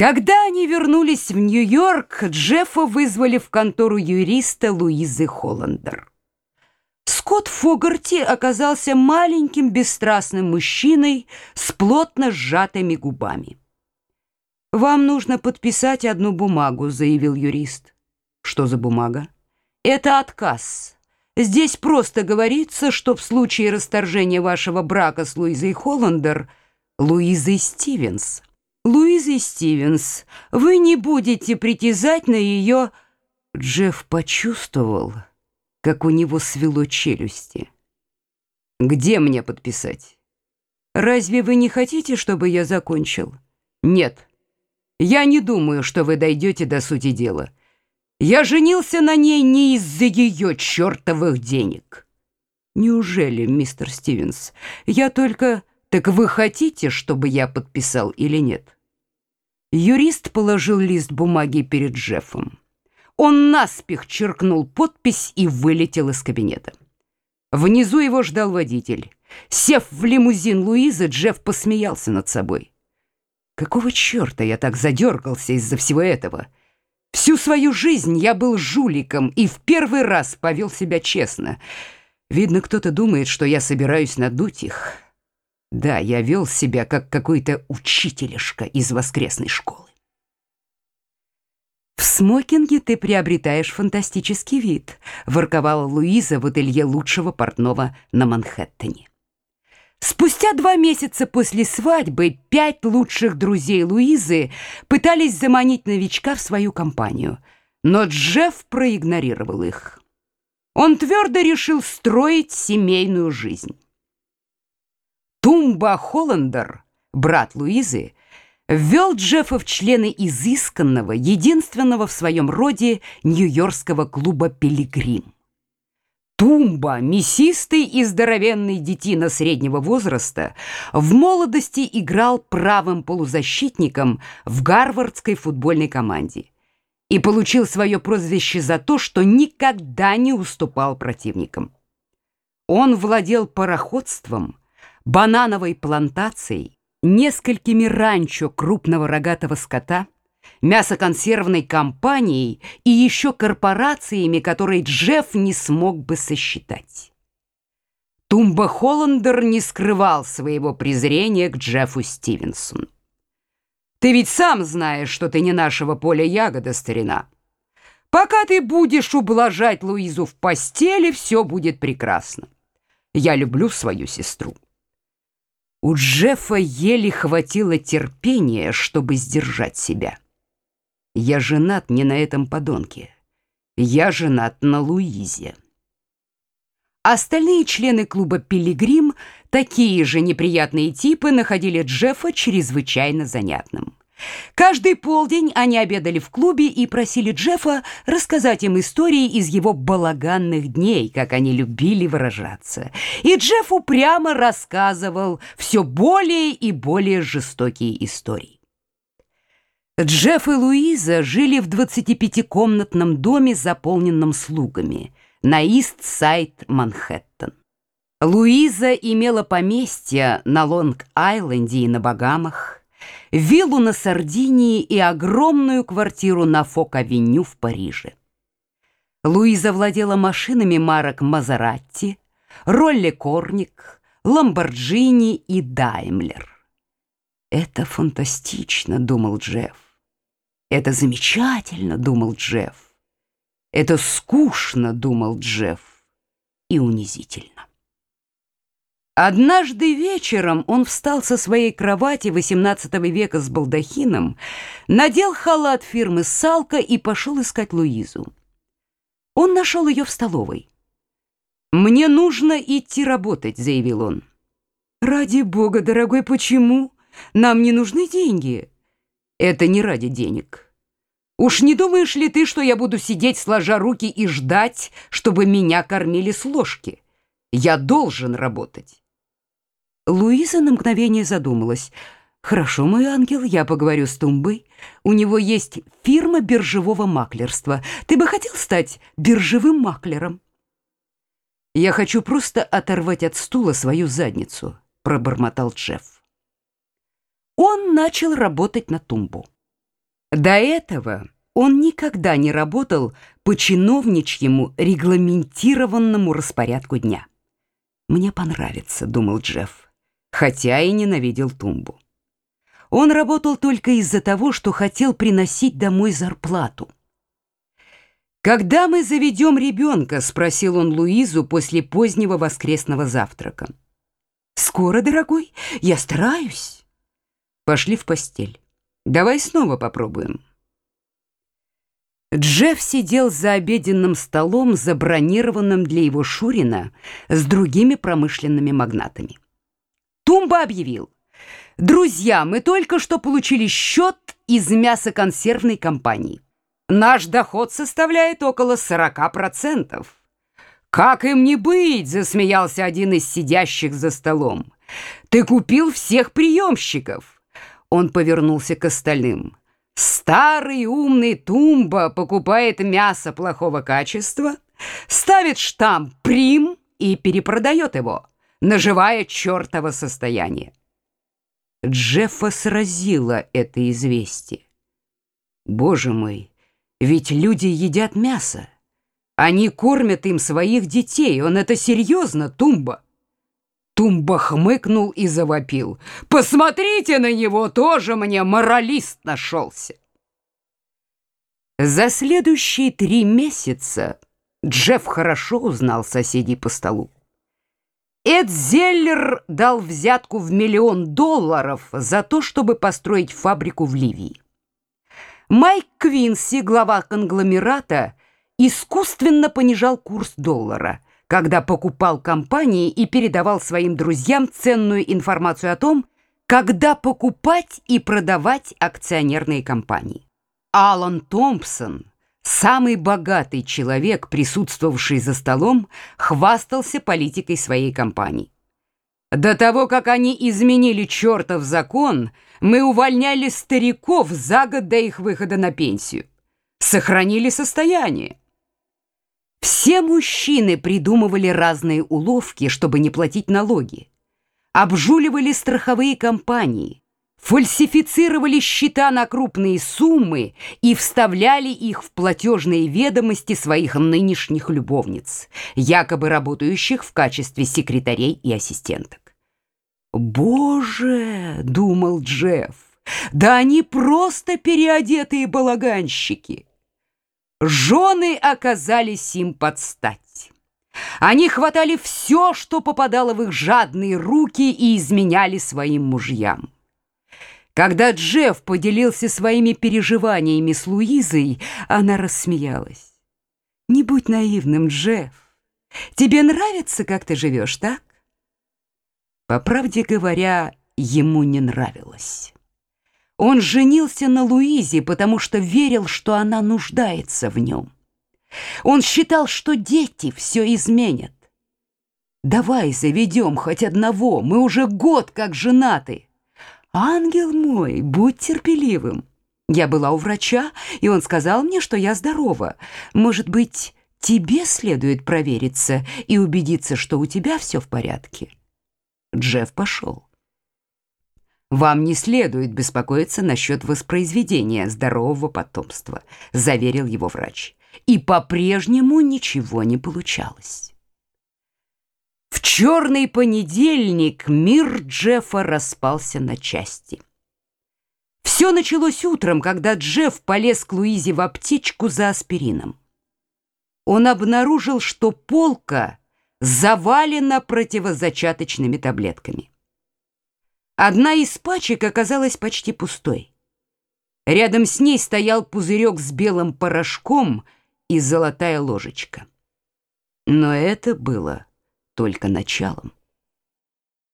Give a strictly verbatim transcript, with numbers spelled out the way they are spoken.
Когда они вернулись в Нью-Йорк, Джеффа вызвали в контору юриста Луизы Холландер. Скотт Фогарти оказался маленьким бесстрастным мужчиной с плотно сжатыми губами. «Вам нужно подписать одну бумагу», — заявил юрист. «Что за бумага?» «Это отказ. Здесь просто говорится, что в случае расторжения вашего брака с Луизой Холландер, Луизой Стивенс, Луизой Стивенс, вы не будете притязать на ее...» Джефф почувствовал, как у него свело челюсти. «Где мне подписать?» «Разве вы не хотите, чтобы я закончил?» «Нет. Я не думаю, что вы дойдете до сути дела. Я женился на ней не из-за ее чертовых денег». «Неужели, мистер Стивенс? Я только...» «Так вы хотите, чтобы я подписал или нет?» Юрист положил лист бумаги перед Джеффом. Он наспех черкнул подпись и вылетел из кабинета. Внизу его ждал водитель. Сев в лимузин Луизы, Джефф посмеялся над собой. «Какого черта я так задергался из-за всего этого? Всю свою жизнь я был жуликом и в первый раз повел себя честно. Видно, кто-то думает, что я собираюсь надуть их. Да, я вел себя как какой-то учителишка из воскресной школы». «В смокинге ты приобретаешь фантастический вид», — ворковала Луиза в ателье лучшего портного на Манхэттене. Спустя два месяца после свадьбы пять лучших друзей Луизы пытались заманить новичка в свою компанию, но Джефф проигнорировал их. Он твердо решил строить семейную жизнь. Тумба Холландер, брат Луизы, ввел Джеффа в члены изысканного, единственного в своем роде нью-йоркского клуба «Пилигрим». Тумба, мясистый и здоровенный детина среднего возраста, в молодости играл правым полузащитником в гарвардской футбольной команде и получил свое прозвище за то, что никогда не уступал противникам. Он владел пароходством, банановой плантацией, несколькими ранчо крупного рогатого скота, мясоконсервной компанией и еще корпорациями, которые Джефф не смог бы сосчитать. Тумба Холландер не скрывал своего презрения к Джеффу Стивенсону. «Ты ведь сам знаешь, что ты не нашего поля ягода, старина. Пока ты будешь ублажать Луизу в постели, все будет прекрасно. Я люблю свою сестру». У Джеффа еле хватило терпения, чтобы сдержать себя. «Я женат не на этом подонке. Я женат на Луизе». Остальные члены клуба «Пилигрим», такие же неприятные типы, находили Джеффа чрезвычайно занятным. Каждый полдень они обедали в клубе и просили Джеффа рассказать им истории из его балаганных дней, как они любили выражаться. И Джефф упрямо рассказывал все более и более жестокие истории. Джефф и Луиза жили в двадцатипятикомнатном доме, заполненном слугами, на Ист-Сайд, Манхэттен. Луиза имела поместье на Лонг-Айленде и на Багамах, виллу на Сардинии и огромную квартиру на Фок-авеню в Париже. Луиза владела машинами марок Мазератти, Ролле-Корник, Ламборджини и Даймлер. «Это фантастично», — думал Джефф. «Это замечательно», — думал Джефф. «Это скучно», — думал Джефф, и унизительно. Однажды вечером он встал со своей кровати восемнадцатого века с балдахином, надел халат фирмы «Салко» и пошел искать Луизу. Он нашел ее в столовой. «Мне нужно идти работать», — заявил он. «Ради бога, дорогой, почему? Нам не нужны деньги». «Это не ради денег. Уж не думаешь ли ты, что я буду сидеть сложа руки и ждать, чтобы меня кормили с ложки? Я должен работать». Луиза на мгновение задумалась. «Хорошо, мой ангел, я поговорю с Тумбой. У него есть фирма биржевого маклерства. Ты бы хотел стать биржевым маклером?» «Я хочу просто оторвать от стула свою задницу», — пробормотал Джефф. Он начал работать на Тумбу. До этого он никогда не работал по чиновничьему регламентированному распорядку дня. «Мне понравится», — думал Джефф, хотя и ненавидел тумбу. Он работал только из-за того, что хотел приносить домой зарплату. «Когда мы заведем ребенка?» — спросил он Луизу после позднего воскресного завтрака. «Скоро, дорогой, я стараюсь». Пошли в постель. «Давай снова попробуем». Джефф сидел за обеденным столом, забронированным для его Шурина, с другими промышленными магнатами. Тумба объявил: «Друзья, мы только что получили счет из мясоконсервной компании. Наш доход составляет около сорока процентов». «Как им не быть?» — засмеялся один из сидящих за столом. «Ты купил всех приемщиков». Он повернулся к остальным. «Старый умный Тумба покупает мясо плохого качества, ставит штамп «Прим» и перепродает его, наживая чертово состояние». Джеффа сразило это известие. «Боже мой, ведь люди едят мясо. Они кормят им своих детей. Он это серьезно, Тумба?» Тумба хмыкнул и завопил: «Посмотрите на него, тоже мне моралист нашелся!» За следующие три месяца Джефф хорошо узнал соседей по столу. Эд Зеллер дал взятку в миллион долларов за то, чтобы построить фабрику в Ливии. Майк Квинси, глава конгломерата, искусственно понижал курс доллара, когда покупал компании и передавал своим друзьям ценную информацию о том, когда покупать и продавать акционерные компании. Алан Томпсон, самый богатый человек, присутствовавший за столом, хвастался политикой своей компании. «До того, как они изменили чертов закон, мы увольняли стариков за год до их выхода на пенсию. Сохранили состояние». Все мужчины придумывали разные уловки, чтобы не платить налоги, обжуливали страховые компании, фальсифицировали счета на крупные суммы и вставляли их в платежные ведомости своих нынешних любовниц, якобы работающих в качестве секретарей и ассистенток. «Боже!» — думал Джефф, «да они просто переодетые балаганщики!» Жены оказались им под стать. Они хватали все, что попадало в их жадные руки, и изменяли своим мужьям. Когда Джефф поделился своими переживаниями с Луизой, она рассмеялась. «Не будь наивным, Джефф. Тебе нравится, как ты живешь, так?» По правде говоря, ему не нравилось. Он женился на Луизе, потому что верил, что она нуждается в нем. Он считал, что дети все изменят. «Давай заведем хоть одного, мы уже год как женаты». «Ангел мой, будь терпеливым. Я была у врача, и он сказал мне, что я здорова. Может быть, тебе следует провериться и убедиться, что у тебя все в порядке?» Джефф пошел. «Вам не следует беспокоиться насчет воспроизведения здорового потомства», — заверил его врач. И по-прежнему ничего не получалось. В черный понедельник мир Джеффа распался на части. Все началось утром, когда Джефф полез к Луизе в аптечку за аспирином. Он обнаружил, что полка завалена противозачаточными таблетками. Одна из пачек оказалась почти пустой. Рядом с ней стоял пузырек с белым порошком и золотая ложечка. Но это было только началом.